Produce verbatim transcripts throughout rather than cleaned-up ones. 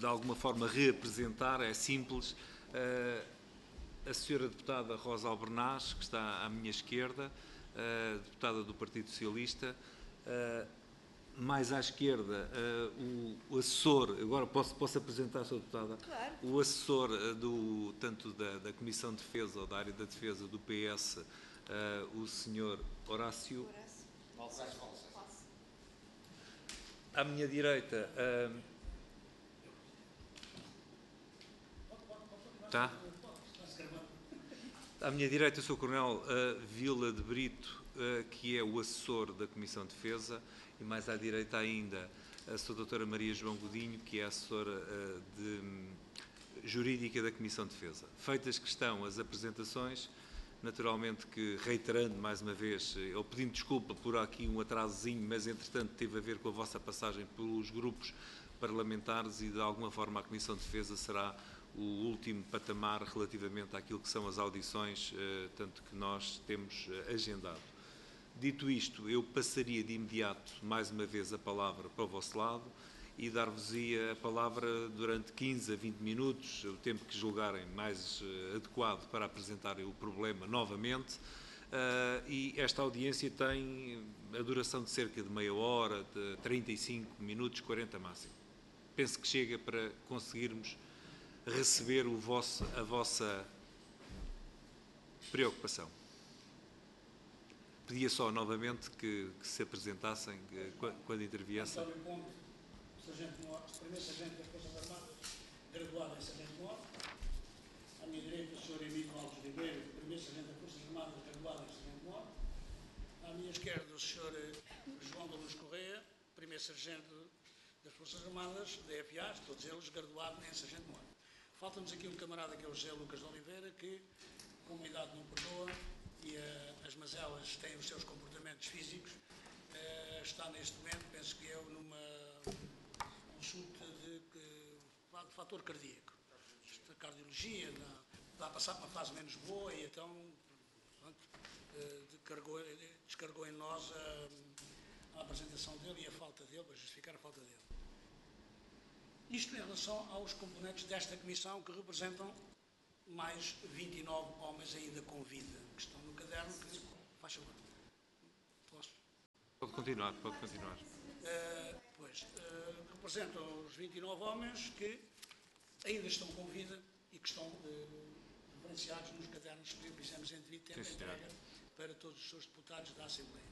de alguma forma reapresentar, é simples. A senhora deputada Rosa Albernaz, que está à minha esquerda, deputada do Partido Socialista. Mais à esquerda, uh, o, o assessor, agora posso, posso apresentar, senhora Deputada? Claro. O assessor uh, do, tanto da, da Comissão de Defesa ou da área da Defesa do P S, uh, o senhor Horácio. Horácio. À minha direita, uh, tá? À minha direita, o senhor Coronel uh, Vila de Brito, uh, que é o assessor da Comissão de Defesa. E mais à direita ainda, a senhora doutora Maria João Godinho, que é a assessora uh, de, um, jurídica da Comissão de Defesa. Feitas que estão as apresentações, naturalmente que, reiterando mais uma vez, eu pedindo desculpa por aqui um atrasozinho, mas entretanto teve a ver com a vossa passagem pelos grupos parlamentares e de alguma forma a Comissão de Defesa será o último patamar relativamente àquilo que são as audições, uh, tanto que nós temos uh, agendado. Dito isto, eu passaria de imediato, mais uma vez, a palavra para o vosso lado e dar-vos-ia a palavra durante quinze a vinte minutos, o tempo que julgarem mais uh, adequado para apresentarem o problema novamente. Uh, e esta audiência tem a duração de cerca de meia hora, de trinta e cinco minutos, quarenta máximo. Penso que chega para conseguirmos receber o vosso, a vossa preocupação. Pedia só novamente que, que se apresentassem que, quando interviessem. António Ponte, sargento-mor, primeiro sargento das Forças Armadas, graduado em sargento-mor. À minha direita, o senhor Emílio Alves Ribeiro, primeiro sargento das Forças Armadas, graduado em sargento-mor. À minha esquerda, o senhor João da Luz Correia, primeiro sargento das Forças Armadas, da F A, todos eles graduados em sargento-mor. Falta-nos aqui um camarada que é o José Lucas de Oliveira, que, como a idade não perdoa, e uh, as mazelas têm os seus comportamentos físicos, uh, está neste momento, penso que eu, numa consulta de, de, de fator cardíaco. A cardiologia não, está a passar para uma fase menos boa e então pronto, uh, descarregou, descarregou em nós a, a apresentação dele e a falta dele, para justificar a falta dele. Isto em relação aos componentes desta comissão que representam mais vinte e nove homens ainda com vida, que estão no caderno, que faz favor. Posso? Pode continuar, pode continuar. Uh, pois, uh, representam os vinte e nove homens que ainda estão com vida e que estão uh, referenciados nos cadernos que fizemos em devido tempo de entrega para todos os seus deputados da Assembleia.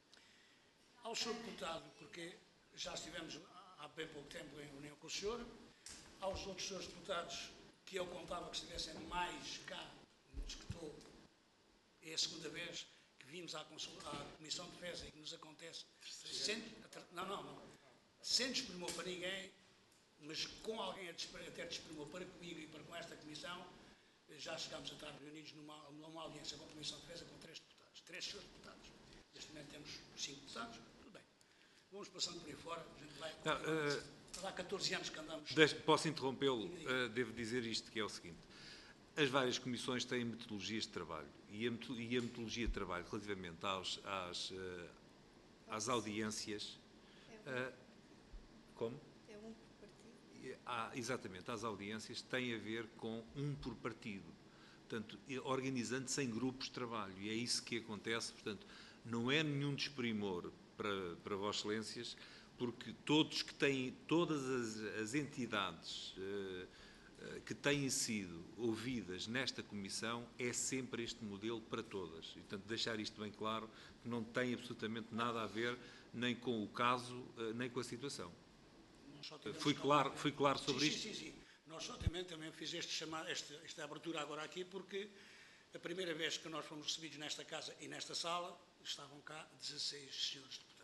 Ao senhor deputado, porque já estivemos há bem pouco tempo em reunião com o senhor, aos outros senhores deputados que eu contava que estivessem mais cá, nos que estou, é a segunda vez que vimos à, à Comissão de Defesa e que nos acontece, sem, não, não, não, sem desprimor para ninguém, mas com alguém a até desprimor para comigo e para com esta Comissão, já chegámos a estar reunidos numa, numa audiência com a Comissão de Defesa com três deputados, três senhores deputados. Neste momento temos cinco deputados, tudo bem. Vamos passando por aí fora, a gente vai... Não, uh... Há catorze anos que andamos... Posso interrompê-lo? Uh, devo dizer isto, que é o seguinte. As várias comissões têm metodologias de trabalho e a, e a metodologia de trabalho relativamente aos, às, uh, às audiências... Uh, como? É um por partido. Ah, exatamente, às audiências tem a ver com um por partido. Portanto, organizando-se em grupos de trabalho. E é isso que acontece. Portanto, não é nenhum desprimor para, para Vossas Excelências, porque todos que têm, todas as, as entidades uh, uh, que têm sido ouvidas nesta comissão, é sempre este modelo para todas. E, portanto, deixar isto bem claro, que não tem absolutamente nada a ver nem com o caso, uh, nem com a situação. Fui claro, fui claro sobre sim, isto? Sim, sim, sim. Nós só também, também fiz este chamar, esta, esta abertura agora aqui, porque a primeira vez que nós fomos recebidos nesta casa e nesta sala, estavam cá dezasseis senhores deputados.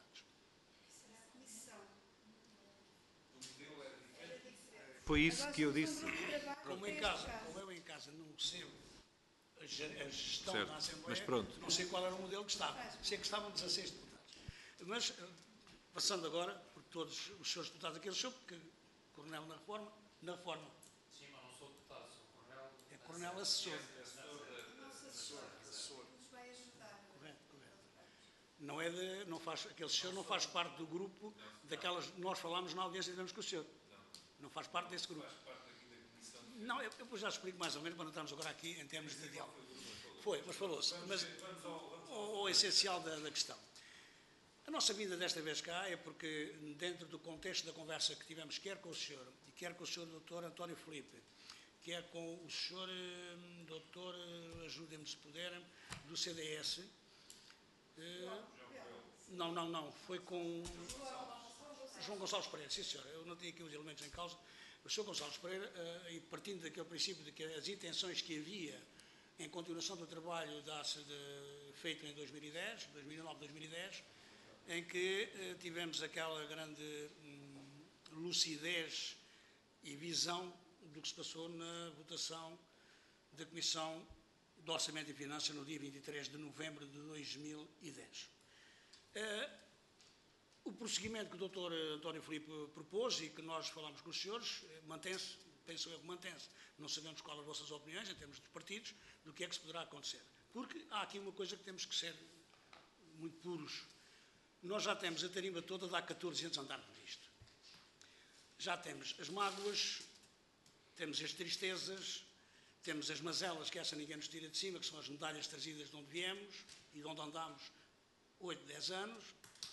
Foi isso que eu disse. Como em casa, como eu em casa não recebo a gestão certo, da Assembleia, mas pronto. Não sei qual era o modelo que estava. Sei que estavam dezasseis deputados. Mas, passando agora, por todos os senhores deputados aqui, eu sou porque coronel na reforma, na reforma. Sim, mas não sou deputado, sou coronel. É coronel assessor. Assessor. Assessor. Nos vai ajudar. Correto, correto. Não é de, não faz, aquele senhor não faz parte do grupo daquelas, nós falámos na audiência e tivemos com o senhor. não faz parte desse grupo. Não, eu, eu já explico mais ou menos, para não estarmos agora aqui em termos de diálogo. Foi, mas falou-se. Mas o, o essencial da, da questão. A nossa vinda desta vez cá é porque, dentro do contexto da conversa que tivemos, quer com o senhor, e quer com o senhor doutor António Filipe, quer com o senhor doutor, ajudem-me se puderem, do C D S, eh, não, não, não, foi com João Gonçalves Pereira, sim senhor, eu não tinha aqui os elementos em causa, o senhor Gonçalves Pereira, eh, e partindo daquele princípio de que as intenções que havia em continuação do trabalho da-se de, feito em dois mil e dez, dois mil e nove, dois mil e dez, em que eh, tivemos aquela grande hum, lucidez e visão do que se passou na votação da Comissão de Orçamento e Finanças no dia vinte e três de novembro de dois mil e dez. Eh, o prosseguimento que o doutor António Filipe propôs e que nós falámos com os senhores, eh, mantém-se, penso eu que mantém-se. Não sabemos quais as vossas opiniões em termos de partidos, do que é que se poderá acontecer. Porque há aqui uma coisa que temos que ser muito puros. Nós já temos a tarimba toda de há catorze anos a andarmos nisto. Já temos as mágoas, temos as tristezas, temos as mazelas, que essa ninguém nos tira de cima, que são as medalhas trazidas de onde viemos e de onde andámos oito, dez anos.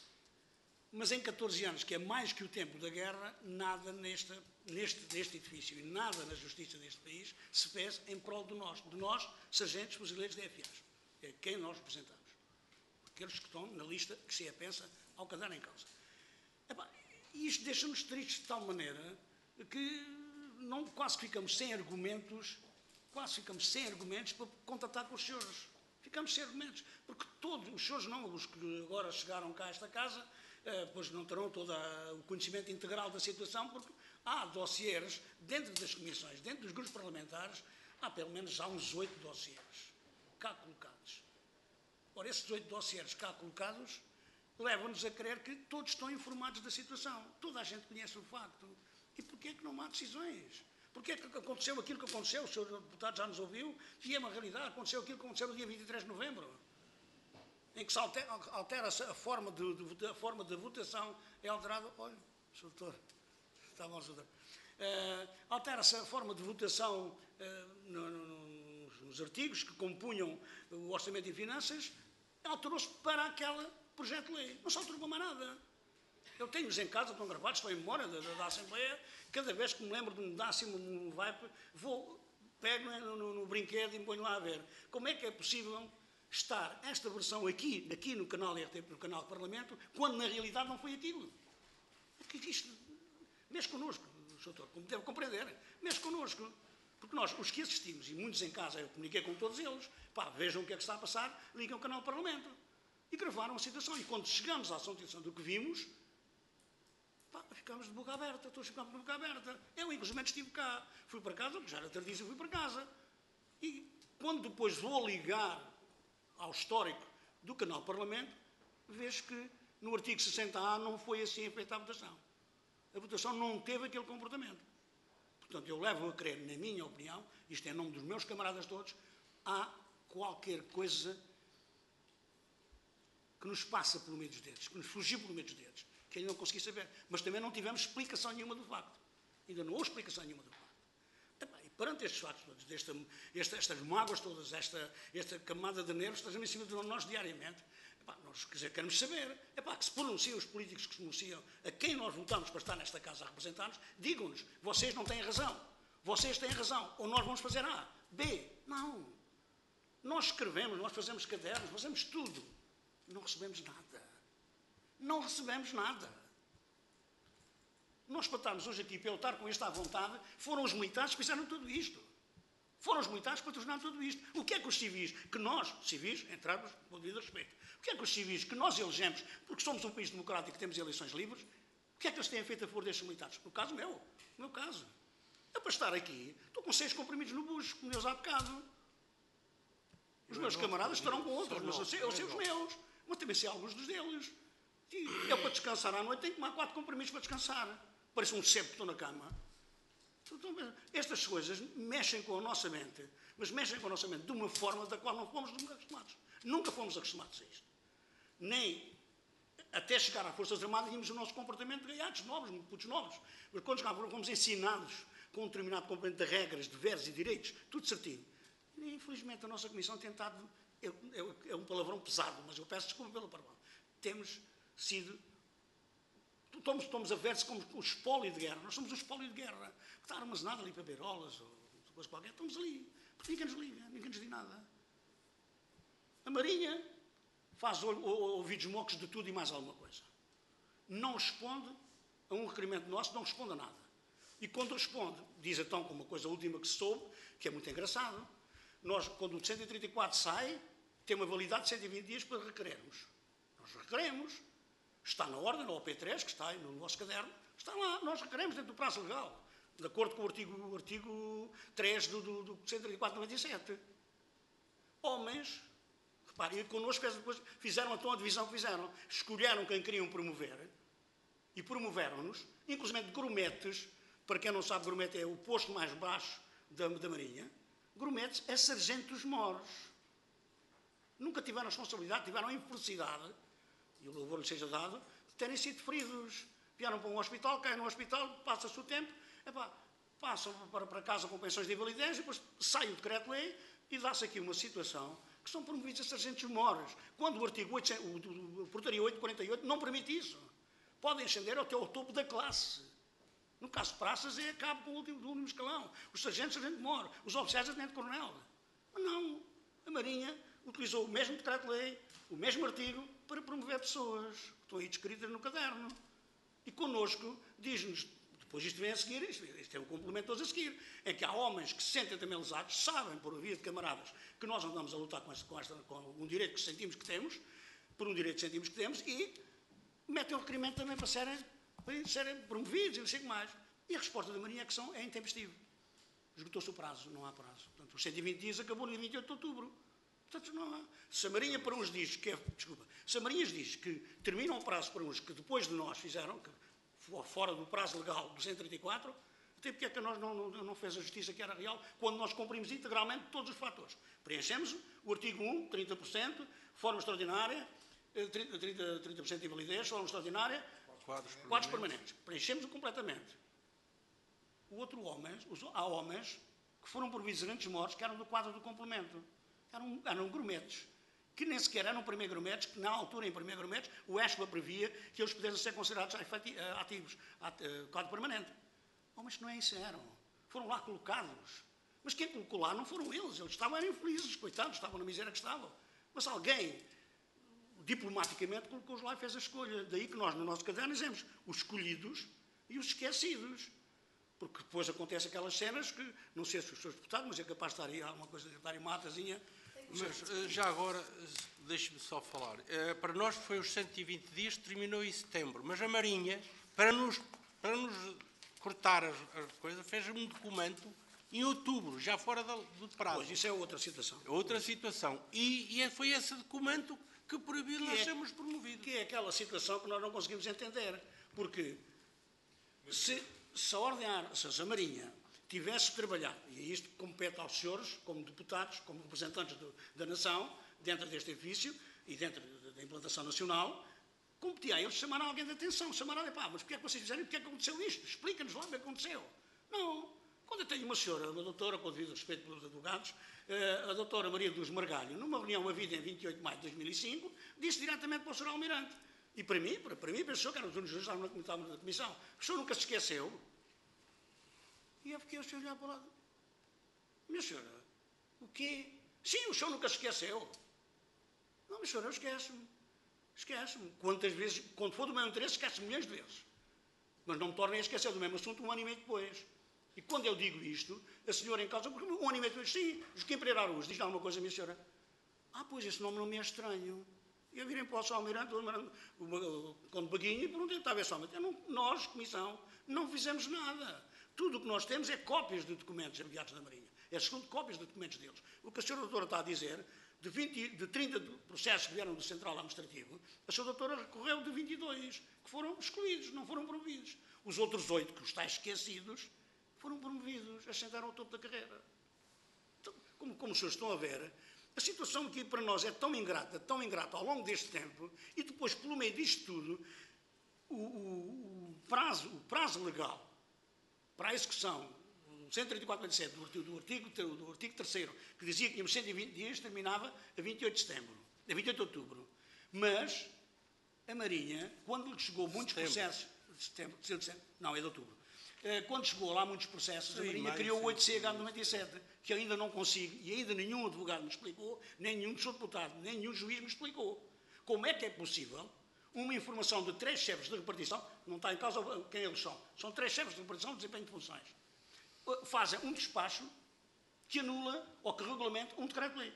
Mas em catorze anos, que é mais que o tempo da guerra, nada neste, neste, neste edifício e nada na justiça deste país se fez em prol de nós, de nós, sargentos fuzileiros da F A, é quem nós representamos. Aqueles que estão na lista que se a pensa ao cadar em causa. Epá, e isto deixa-nos tristes de tal maneira que não, quase ficamos sem argumentos, quase ficamos sem argumentos para contatar com os senhores. Ficamos sem argumentos, porque todos os senhores, não os que agora chegaram cá a esta casa, eh, pois não terão todo a, o conhecimento integral da situação, porque há dossiês dentro das comissões, dentro dos grupos parlamentares, há pelo menos já uns oito dossiês cá colocados. Ora, esses oito dossiês cá colocados levam-nos a crer que todos estão informados da situação. Toda a gente conhece o facto. E porquê é que não há decisões? Porquê é que aconteceu aquilo que aconteceu? O senhor deputado já nos ouviu e é uma realidade. Aconteceu aquilo que aconteceu no dia vinte e três de novembro, em que se altera, altera-se a forma de, de, a forma de votação. É alterado... Olha, senhor doutor, está bom, senhor doutor. Uh, altera-se a forma de votação uh, no, no, nos, nos artigos que compunham o Orçamento e Finanças. Alterou-se para aquele projeto de lei. Não se alterou para mais nada. Eu tenho-os em casa, estão gravados, estou em memória da, da, da Assembleia. Cada vez que me lembro de um dácimo, um vape, vou, pego no, no, no brinquedo e me ponho lá a ver. Como é que é possível estar esta versão aqui, aqui no canal R T P, no canal do Parlamento, quando na realidade não foi aquilo? Porque isto mexe connosco, doutor, como deve compreender, mexe connosco. Porque nós, os que assistimos, e muitos em casa, eu comuniquei com todos eles, pá, vejam o que é que está a passar, ligam o canal do Parlamento. E gravaram a situação. E quando chegamos à situação do que vimos, pá, ficámos de boca aberta, todos ficámos de boca aberta. Eu, inclusive, estive cá. Fui para casa, já era tardíssimo, fui para casa. E quando depois vou ligar ao histórico do canal do Parlamento, vejo que no artigo sessenta A não foi assim feita a votação. A votação não teve aquele comportamento. Portanto, eu levo a crer, na minha opinião, isto é em nome dos meus camaradas todos, há qualquer coisa que nos passa pelo meio dos dedos, que nos fugiu pelo meio dos dedos, que ainda não consegui saber. Mas também não tivemos explicação nenhuma do facto. Ainda não houve explicação nenhuma do facto. Epá, e perante estes factos todos, desta, esta, estas mágoas todas, esta, esta camada de nervos, estamos em cima de nós diariamente, epá, nós quer dizer, queremos saber, epá, que se pronunciam os políticos que se pronunciam, a quem nós votamos para estar nesta casa a representar-nos, digam-nos, vocês não têm razão, vocês têm razão, ou nós vamos fazer A, B, não. Nós escrevemos, nós fazemos cadernos, fazemos tudo, não recebemos nada. Não recebemos nada. Nós, para estarmos hoje aqui, para eu estar com isto à vontade, foram os militares que fizeram tudo isto. Foram os militares que patrocinaram tudo isto. O que é que os civis, que nós, civis, entramos com o devido respeito, o que é que os civis que nós elegemos, porque somos um país democrático e temos eleições livres, o que é que eles têm feito a favor destes militares? No caso meu, no meu caso. Eu, para estar aqui, estou com seis comprimidos no bucho, como Deus há bocado. Os meus camaradas estarão com outros, mas eu sei, eu sei os meus, mas também sei alguns dos deles. E eu, para descansar à noite, tenho que tomar quatro comprimidos para descansar. Parece um sebo que estou na cama. Estas coisas mexem com a nossa mente, mas mexem com a nossa mente de uma forma da qual não fomos nunca acostumados. Nunca fomos acostumados a isto. Nem até chegar às Forças Armadas, tínhamos o nosso comportamento de gaiatos novos, putos novos. Mas quando chegávamos, fomos ensinados com um determinado comportamento de regras, deveres e direitos, tudo certinho. E, infelizmente, a nossa Comissão tem tentado, é, é, é um palavrão pesado, mas eu peço desculpa pelo palavrão, temos sido, estamos, estamos a ver-se como o espólio de guerra. Nós somos o espólio de guerra, que está armazenado ali para beirolas ou coisa qualquer, estamos ali, porque ninguém nos liga, ninguém nos diz nada. A Marinha faz ouvidos mocos de tudo e mais alguma coisa. Não responde a um requerimento nosso, não responde a nada. E quando responde, diz então com uma coisa última que se soube, que é muito engraçado, nós, quando o cento e trinta e quatro sai, tem uma validade de cento e vinte dias para requerermos. Nós requeremos, está na ordem, no O P três, que está aí no nosso caderno, está lá, nós requeremos dentro do prazo legal, de acordo com o artigo, o artigo três do, do, do cento e trinta e quatro noventa e sete. Homens, reparem, connosco depois fizeram então a divisão que fizeram. Escolheram quem queriam promover e promoveram-nos, inclusive grumetes. Para quem não sabe, grumete é o posto mais baixo da, da Marinha. Grumetes é sargentos-moros. Nunca tiveram a responsabilidade, tiveram a infelicidade, e o louvor lhes seja dado, de terem sido feridos. Vieram para um hospital, caem no hospital, passa-se o tempo, epá, passam para, para casa com pensões de invalidez, e depois sai o decreto-lei e dá-se aqui uma situação que são promovidos a sargentos-moros, quando o artigo oito, o, o, o portaria oito quarenta e oito não permite isso. Podem ascender até ao topo da classe. No caso de praças, é cabo com o último, do último escalão. Os sargentos, sargento-mor. Os oficiais, sargento-coronel. Mas não. A Marinha utilizou o mesmo decreto-lei, o mesmo artigo, para promover pessoas que estão aí descritas no caderno. E connosco, diz-nos, depois isto vem a seguir, isto, isto é um complemento todos a seguir, em que há homens que se sentem também lesados, sabem, por via de camaradas, que nós andamos a lutar com, esta, com, esta, com um direito que sentimos que temos, por um direito que sentimos que temos, e metem o requerimento também para serem, para serem promovidos e não sei o que mais. E a resposta da Marinha é que são, é intempestivo. Esgotou-se o prazo, não há prazo. Portanto, os cento e vinte dias acabou no dia vinte e oito de outubro. Portanto, não há. Se a Marinha para uns diz que é, desculpa, se a Marinha diz que termina o prazo para uns que depois de nós fizeram, que fora do prazo legal do cento e trinta e quatro, até porque é que nós não, não, não fez a justiça que era real, quando nós cumprimos integralmente todos os fatores. Preenchemos o artigo um, trinta por cento, forma extraordinária, trinta, trinta, trinta por cento de invalidez, forma extraordinária, quadros permanentes. quadros permanentes. Preenchemos-o completamente. O outro homem, os, há homens que foram providos grandes mortes que eram do quadro do complemento. Eram, eram grumetes, que nem sequer eram primeiro grumetes, que na altura, em primeiro grumetes, o ESPA previa que eles pudessem ser considerados ativos, quadro permanente. Homens que não é isso eram. Foram lá colocados. Mas quem colocou lá não foram eles. Eles estavam, eram infelizes, coitados, estavam na miséria que estavam. Mas alguém, diplomaticamente, colocou-os lá e fez a escolha. Daí que nós, no nosso caderno, dizemos os escolhidos e os esquecidos. Porque depois acontecem aquelas cenas que, não sei se os seus deputados, mas é capaz de estar aí alguma coisa, de estar em uma atazinha. Mas, já agora, deixe-me só falar. Para nós foi os cento e vinte dias, terminou em setembro. Mas a Marinha, para nos, para nos cortar as, as coisas, fez um documento em outubro, já fora do prazo. Pois, isso é outra situação. Outra situação. E, e foi esse documento que proibiu nós é, sermos promovidos. Que é aquela situação que nós não conseguimos entender. Porque se, se, a, ordem, se a Marinha tivesse trabalhado, e isto compete aos senhores, como deputados, como representantes do, da nação, dentro deste edifício e dentro da implantação nacional, competia a eles chamar alguém de atenção, chamar alguém, pá, mas porquê é que vocês fizeram e porquê é que aconteceu isto? Explica-nos lá o que aconteceu. Não. Quando eu tenho uma senhora, uma doutora, com devido respeito pelos advogados, a doutora Maria dos Margalho, numa reunião havida em vinte e oito de maio de dois mil e cinco, disse diretamente para o senhor Almirante. E para mim, para, para mim, pensou que era os únicos juízes que estavam na comissão. O senhor nunca se esqueceu. E eu fiquei a olhar para o lado. Minha senhora, o quê? Sim, o senhor nunca se esqueceu. Não, minha senhora, eu esqueço-me. Esquece-me. Quantas vezes, quando for do meu interesse, esquece-me milhões de vezes. Mas não me tornem a esquecer do mesmo assunto um ano e meio depois. E quando eu digo isto, a senhora em causa, porque um ano e meio depois, sim, Joaquim Pereira Araújo, diz alguma coisa, minha senhora? Ah, pois, esse nome não me é estranho. E eu virei para o senhor Almirante, quando Baguinho, e perguntei, está a ver só, mas nós, comissão, não fizemos nada. Tudo o que nós temos é cópias de documentos enviados da Marinha. É segundo cópias de documentos deles. O que a senhora doutora está a dizer, de, vinte, de trinta processos que vieram do Central Administrativo, a senhora doutora recorreu de vinte e dois, que foram excluídos, não foram promovidos. Os outros oito, que os tais esquecidos, foram promovidos, ascentaram ao topo da carreira. Então, como, como os senhores estão a ver, A situação aqui para nós é tão ingrata, tão ingrata ao longo deste tempo, e depois, pelo meio disto tudo, o, o, o, prazo, o prazo legal para a execução do cento e trinta e quatro, vinte e sete do artigo, do artigo, do artigo terceiro, que dizia que tínhamos cento e vinte dias, terminava a vinte e oito de setembro, a vinte e oito de outubro. Mas a Marinha, quando lhe chegou muitos setembro. processos, de setembro, de setembro, não, é de outubro, quando chegou lá muitos processos, sim, a Marinha mais, criou o oito C H noventa e sete, que ainda não consigo, e ainda nenhum advogado me explicou, nem nenhum deputado, nem nenhum juiz me explicou. Como é que é possível uma informação de três chefes de repartição, não está em causa quem eles são, são três chefes de repartição de desempenho de funções, fazem um despacho que anula ou que regulamenta um decreto-lei.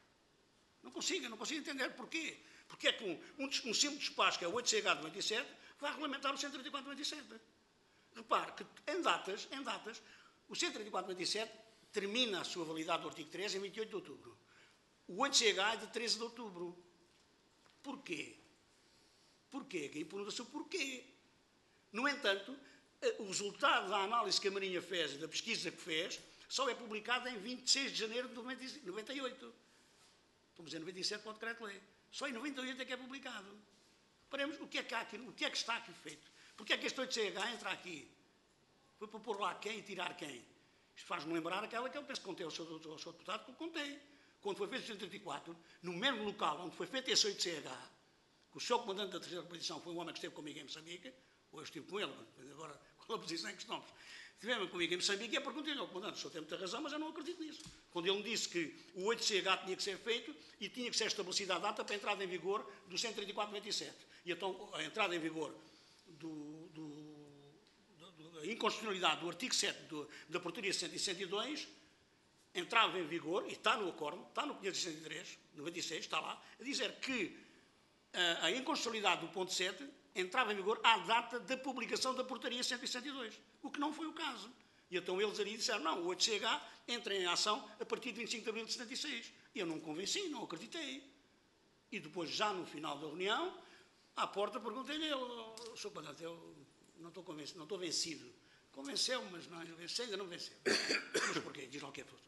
Não consigo, não consigo entender porquê. Porque é que um, um, um simples despacho, que é o oito C H noventa e sete, vai regulamentar o cento e trinta e quatro, noventa e sete. Repare que em datas, em datas, o cento e trinta e quatro, noventa e sete termina a sua validade do artigo treze em vinte e oito de outubro. O oito C H é de treze de outubro. Porquê? Porquê? Quem pergunta-se o porquê. No entanto, o resultado da análise que a Marinha fez e da pesquisa que fez só é publicado em vinte e seis de janeiro de noventa e oito. Estamos em noventa e sete para o decreto-lei. Só em noventa e oito é que é publicado. Paremos, o que é que há aqui, o que é que está aqui feito? Porque é que este oito C H entra aqui? Foi para pôr lá quem e tirar quem? Isto faz-me lembrar aquela que eu penso que contei ao seu, ao seu deputado, que eu contei. Quando foi feito o cento e trinta e quatro, no mesmo local onde foi feito esse oito C H, que o seu comandante da terceira posição foi um homem que esteve comigo em Moçambique, ou eu estive com ele, agora qual a posição em que estamos? Estivemos comigo em Moçambique e eu perguntei-lhe ao comandante, o senhor tem muita razão, mas eu não acredito nisso. Quando ele me disse que o oito C H tinha que ser feito e tinha que ser estabelecida a data para a entrada em vigor do cento e trinta e quatro, noventa e sete. E então a entrada em vigor do, do, do, do, da inconstitucionalidade do artigo sete do, da portaria cento e dois entrava em vigor, e está no acordo, está no quinhentos e sessenta e três, noventa e seis, está lá, a dizer que a, a inconstitucionalidade do ponto sete entrava em vigor à data da publicação da portaria cento e sessenta e dois, o que não foi o caso. E então eles ali disseram, não, o oito C H entra em ação a partir de vinte e cinco de abril de setenta e seis. E eu não me convenci, não acreditei. E depois, já no final da reunião, à porta, perguntei-lhe, oh, senhor comandante, eu não estou convencido, não estou vencido. Convenceu-me, mas não, venceu, ainda não venceu. Mas porquê? Diz lá o que é tudo.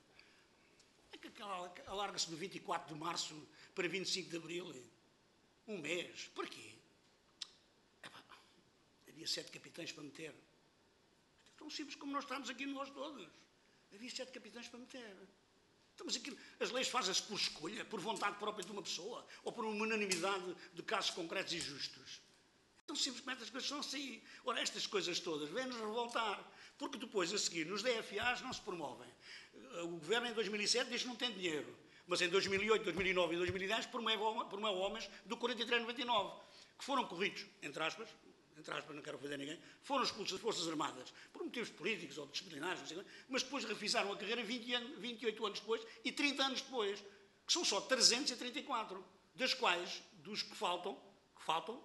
É que alarga-se do vinte e quatro de março para vinte e cinco de abril, um mês. Porquê? Epá, havia sete capitães para meter. É tão simples como nós estamos aqui nós todos. Havia sete capitães para meter. Estamos aqui, as leis fazem-se por escolha, por vontade própria de uma pessoa, ou por uma unanimidade de casos concretos e justos. Então, simplesmente as coisas são assim. Ora, estas coisas todas vêm-nos revoltar, porque depois, a seguir, nos D F As não se promovem. O Governo, em dois mil e sete, diz que não tem dinheiro, mas em dois mil e oito, dois mil e nove e dois mil e dez promove, promove homens do quarenta e três noventa e nove, que foram corridos, entre aspas, entre aspas, não quero ofender ninguém, foram expulsos das Forças Armadas por motivos políticos ou disciplinares, não sei, mas depois refizeram a carreira vinte anos, vinte e oito anos depois e trinta anos depois, que são só trezentos e trinta e quatro, das quais, dos que faltam, que faltam,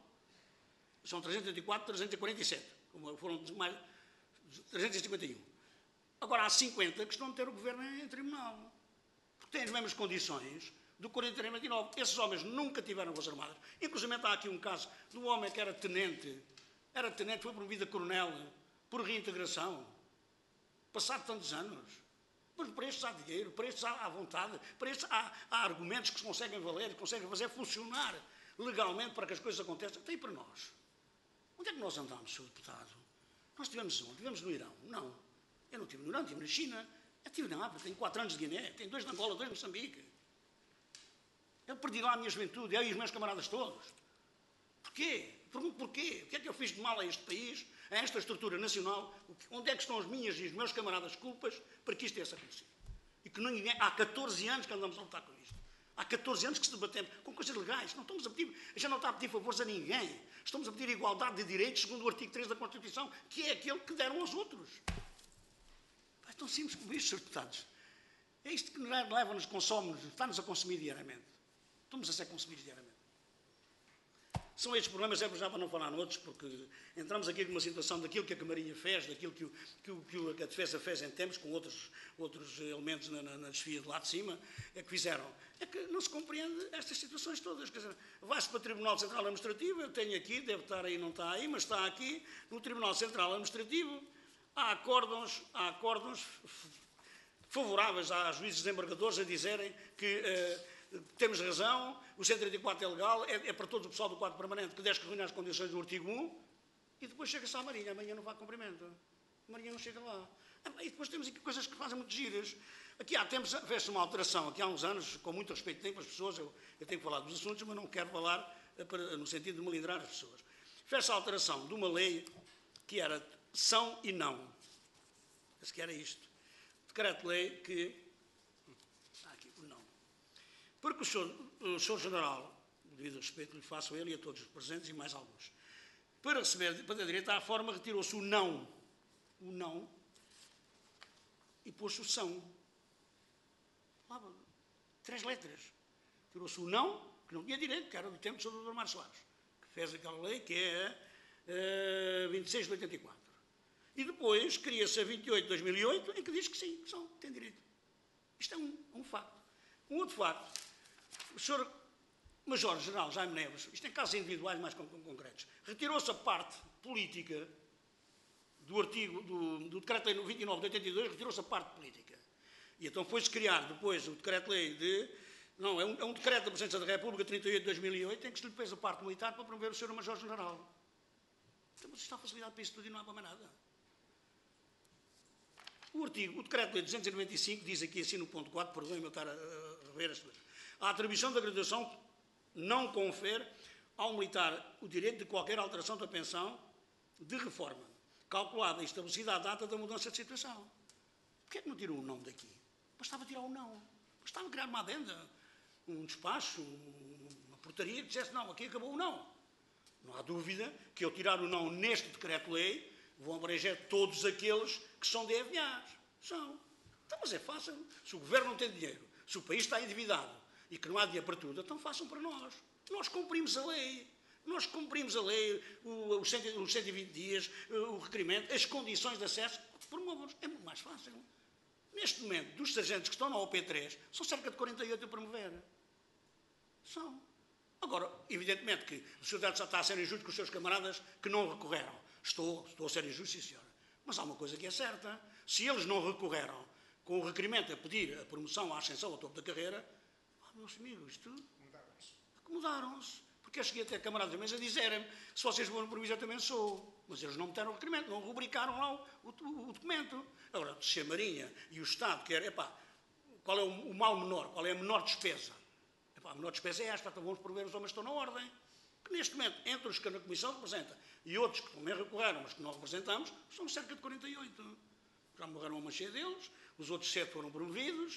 são trezentos e trinta e quatro, trezentos e quarenta e sete, como foram mais, trezentos e cinquenta e um. Agora há cinquenta que estão a meter o governo em tribunal, porque têm as mesmas condições do quarenta e três noventa e nove. Esses homens nunca tiveram Forças Armadas. Inclusive há aqui um caso de um homem que era tenente, era tenente, foi promovido a coronel por reintegração, passado tantos anos. Mas para estes há dinheiro, para estes há, há vontade, para estes há, há argumentos que se conseguem valer, que conseguem fazer funcionar legalmente para que as coisas aconteçam. Tem para nós. Onde é que nós andamos, senhor deputado? Nós estivemos onde? Estivemos no Irão? Não. Eu não estive no Irão, estive na China. Eu estive na África, tenho quatro anos de Guiné, tenho dois de Angola, dois de Moçambique. Eu perdi lá a minha juventude, eu e os meus camaradas todos. Porquê? Pergunto porquê. O que é que eu fiz de mal a este país, a esta estrutura nacional? Onde é que estão as minhas e os meus camaradas culpas para que isto tenha acontecido? E que ninguém, há catorze anos que andamos a lutar com isto. Há catorze anos que se debatemos com coisas legais. Não estamos a pedir, a gente não está a pedir favores a ninguém. Estamos a pedir igualdade de direitos segundo o artigo três da Constituição, que é aquele que deram aos outros. É tão simples como isto, senhores deputados. É isto que leva-nos, consome-nos, está-nos a consumir diariamente. Estamos a ser consumidos diariamente. São estes problemas, é já para não falar noutros, porque entramos aqui numa situação daquilo que a Marinha fez, daquilo que, o, que, o, que a Defesa fez em tempos, com outros, outros elementos na, na, na desfia de lá de cima, é que fizeram. É que não se compreende estas situações todas. Quer dizer, vai-se para o Tribunal Central Administrativo, eu tenho aqui, deve estar aí, não está aí, mas está aqui, no Tribunal Central Administrativo, há acórdãos, há acórdãos favoráveis a juízes desembargadores a dizerem que... Uh, temos razão, o cento e trinta e quatro é legal, é, é para todo o pessoal do quadro permanente que desde que reúne as condições do artigo um, e depois chega-se à Marinha, amanhã não vai cumprimento. A Marinha não chega lá. E depois temos aqui coisas que fazem muito giras. Aqui há tempos, fez-se uma alteração, aqui há uns anos, com muito respeito tenho para as pessoas, eu, eu tenho que falar dos assuntos, mas não quero falar para, no sentido de melindrar as pessoas. Fez-se a alteração de uma lei que era são e não. Esse que era isto. Decreto-lei que... Está aqui o não. Porque o senhor, o senhor General, devido ao respeito que lhe faço a ele e a todos os presentes e mais alguns, para receber, para ter direito à forma, retirou-se o não. O não. E pôs-se o são. Lá, três letras. Tirou-se o não, que não tinha direito, que era do tempo do senhor doutor Mário Soares, que fez aquela lei que é uh, vinte e seis de oitenta e quatro. E depois cria-se a vinte e oito de dois mil e oito, em que diz que sim, que são, tem direito. Isto é um, um facto. Um outro facto. O senhor Major-General Jaime Neves, isto em casos individuais mais concretos, retirou-se a parte política do artigo, do, do Decreto-Lei vinte e nove de oitenta e dois, retirou-se a parte política. E então foi-se criar depois o Decreto-Lei de... Não, é um, é um decreto da Presidência da República, trinta e oito de dois mil e oito, em que se lhe fez a parte militar para promover o senhor Major-General. Então, mas está facilidade para isso tudo e não há para mais nada. O artigo, o Decreto-Lei duzentos e noventa e cinco, diz aqui assim no ponto quatro, perdoem-me eu estar a, a rever as coisas. A atribuição da graduação não confere ao militar o direito de qualquer alteração da pensão de reforma, calculada e estabelecida à data da mudança de situação. Porquê é que não tirou o não daqui? Bastava tirar o não. Bastava criar uma adenda, um despacho, uma portaria que dissesse não, aqui acabou o não. Não há dúvida que eu tirar o não neste decreto-lei vão abranger todos aqueles que são D F As. São. Então, mas é fácil. Se o governo não tem dinheiro, se o país está endividado e que não há dinheiro para tudo, então façam para nós. Nós cumprimos a lei. Nós cumprimos a lei, os cento e vinte dias, o requerimento, as condições de acesso, promovamos. É muito mais fácil. Neste momento, dos sargentos que estão na O P três, são cerca de quarenta e oito a promover. São. Agora, evidentemente que o senhor já está a ser injusto com os seus camaradas que não recorreram. Estou, estou a ser injusto, sim, senhora. Mas há uma coisa que é certa. Se eles não recorreram com o requerimento a pedir a promoção, a ascensão ao topo da carreira, ah, meus amigos, isto... Mudaram-se. Mudaram-se. Porque eu cheguei até camaradas da mesa a dizerem-me, se vocês vão por mim, eu também sou. Mas eles não meteram o requerimento, não rubricaram lá o, o, o documento. Agora, se a Marinha e o Estado querem, epá, qual é o, o mal menor, qual é a menor despesa? Epá, a menor despesa é esta, então vamos prover os homens que estão na ordem. Que neste momento, entre os que a Comissão representa e outros que também recorreram, mas que nós representamos, são cerca de quarenta e oito. Já morreram uma cheia deles, os outros sete foram promovidos,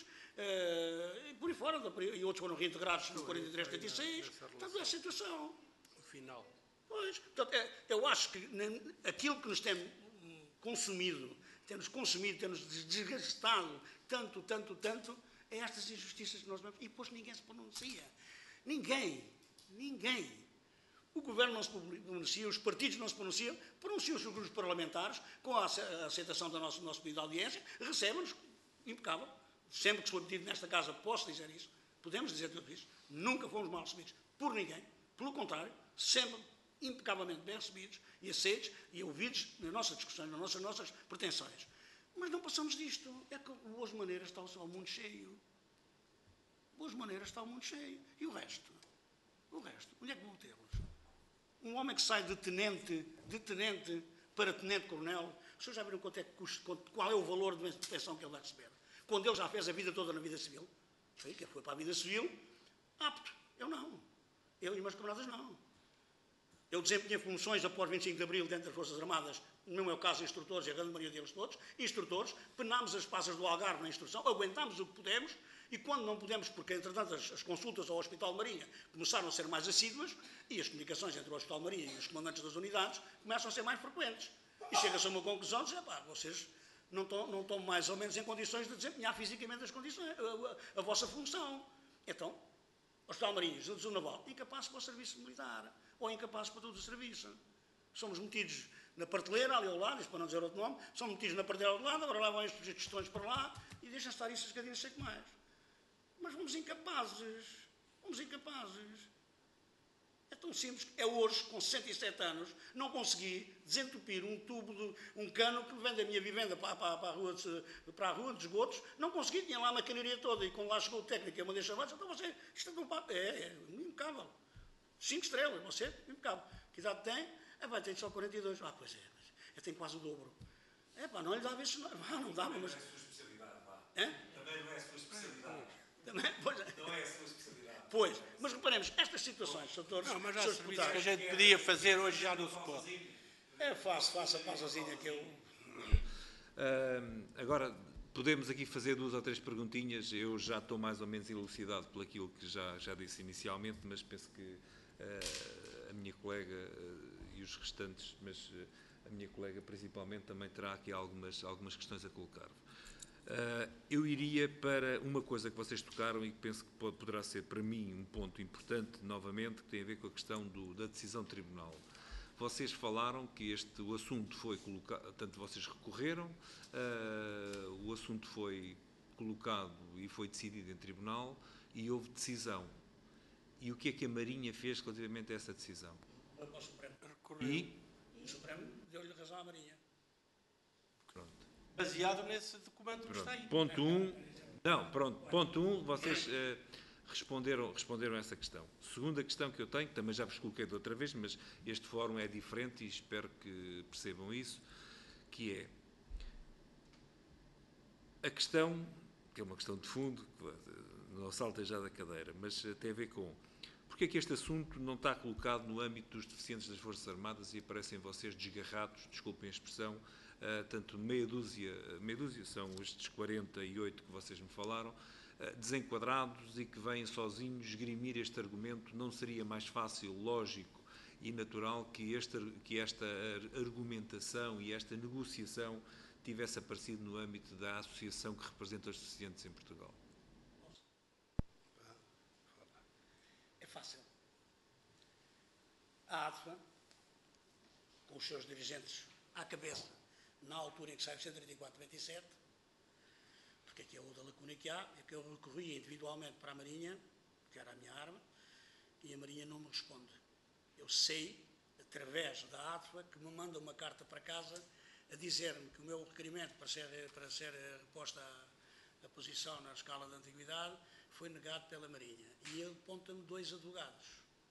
uh, e por aí fora, e outros foram reintegrados no quarenta e três, setenta e seis. Portanto, é a situação. O final. Pois, portanto, é, eu acho que aquilo que nos tem consumido, tem-nos consumido, tem-nos desgastado tanto, tanto, tanto, é estas injustiças que nós vemos. E depois ninguém se pronuncia. Ninguém. Ninguém. O governo não se pronuncia, os partidos não se pronunciam, pronunciam-se os grupos parlamentares, com a aceitação do nosso, nosso pedido de audiência, recebem-nos, impecável. Sempre que se for pedido nesta casa, posso dizer isso, podemos dizer tudo isso, nunca fomos mal recebidos por ninguém, pelo contrário, sempre impecavelmente bem recebidos e aceitos e ouvidos nas nossas discussões, nas nossas, nossas pretensões. Mas não passamos disto, é que o Boas Maneiras está o mundo cheio. Boas Maneiras está o mundo cheio. E o resto? O resto, onde é que vão tê-los? Um homem que sai de tenente, de tenente para tenente-coronel, os senhores já viram quanto é que custa, qual é o valor de pensão que ele vai receber? Quando ele já fez a vida toda na vida civil, foi, que foi para a vida civil, apto. Eu não. Eu e meus camaradas não. Eu desempenhei funções após vinte e cinco de Abril dentro das Forças Armadas, no meu caso instrutores e a grande maioria deles todos, instrutores, penámos as passas do Algarve na instrução, aguentámos o que pudemos, e quando não pudemos, porque entretanto as, as consultas ao Hospital de Marinha começaram a ser mais assíduas, e as comunicações entre o Hospital de Marinha e os comandantes das unidades começam a ser mais frequentes. E chega-se a uma conclusão de dizer, pá, vocês não estão, não estão mais ou menos em condições de desempenhar fisicamente as condições, a, a, a vossa função. Então, Hospital de Marinha, Juntos do Naval, incapazes para o serviço militar, ou incapazes para todo o serviço. Somos metidos na prateleira, ali ao lado, isto para não dizer outro nome, somos metidos na prateleira ao lado, agora levam estes questões para lá, e deixam estar isso um bocadinho, sei que mais. Mas vamos incapazes, vamos incapazes. tão simples. É hoje, com sessenta e sete anos, não consegui desentupir um tubo, de, um cano que vem da minha vivenda para, para, para, a rua de, para a rua de esgotos. Não consegui, tinha lá a maquinaria toda. E quando lá chegou o técnico, eu mandei chamar, então você, isto é, um, é, é impecável. Cinco estrelas, você, impecável. Que idade tem? É, vai, tem só quarenta e dois. Ah, pois é, eu tenho quase o dobro. É pá, não lhe dava isso, não, ah, não dava, mas... Não é a sua especialidade, vá. É? Também não é a sua especialidade. Também, pois é. Não é a sua especialidade. Pois, mas reparemos, estas situações, doutores, Não, mas há senhores serviços que a deputados, gente podia fazer, hoje já não se pode. é fácil, faça a pausazinha que eu... Uh, agora, podemos aqui fazer duas ou três perguntinhas. Eu já estou mais ou menos elucidado por aquilo que já, já disse inicialmente, mas penso que uh, a minha colega uh, e os restantes, mas uh, a minha colega principalmente também terá aqui algumas, algumas questões a colocar. Uh, eu iria para uma coisa que vocês tocaram e que penso que pode, poderá ser para mim um ponto importante, novamente, que tem a ver com a questão do, da decisão tribunal. Vocês falaram que este, o assunto foi colocado, portanto vocês recorreram, uh, o assunto foi colocado e foi decidido em tribunal e houve decisão. E o que é que a Marinha fez relativamente a essa decisão? Foi para o Supremo. E? O Supremo deu-lhe razão à Marinha. Pronto. Baseado nesse documento que está aí. Ponto um, não, pronto, ponto um, vocês uh, responderam, responderam a essa questão. Segunda questão que eu tenho, também já vos coloquei de outra vez, mas este fórum é diferente e espero que percebam isso, que é a questão, que é uma questão de fundo, que não salta já da cadeira, mas tem a ver com porque é que este assunto não está colocado no âmbito dos deficientes das Forças Armadas e aparecem vocês desgarrados, desculpem a expressão, Uh, tanto meia dúzia, meia dúzia são estes quarenta e oito que vocês me falaram, uh, desenquadrados e que vêm sozinhos esgrimir este argumento. Não seria mais fácil, lógico e natural que, este, que esta argumentação e esta negociação tivesse aparecido no âmbito da associação que representa os deficientes em Portugal? É fácil. A ADFA, com os seus dirigentes à cabeça, na altura em que sai o cento e trinta e quatro vinte e sete, porque aqui é outra lacuna que há, é que eu recorri individualmente para a Marinha, que era a minha arma, e a Marinha não me responde. Eu sei, através da ADFA, que me manda uma carta para casa a dizer-me que o meu requerimento para ser, para ser reposta a, a posição na escala de antiguidade foi negado pela Marinha. E ele aponta-me dois advogados.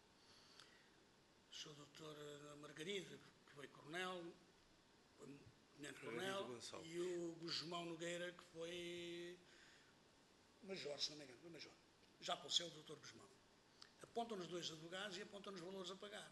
O senhor doutor Margaride, que foi coronel, Coronel, e o Guzmão Nogueira, que foi major, se não me engano, foi major. Já faleceu o doutor Guzmão. Apontam-nos dois advogados e apontam-nos valores a pagar.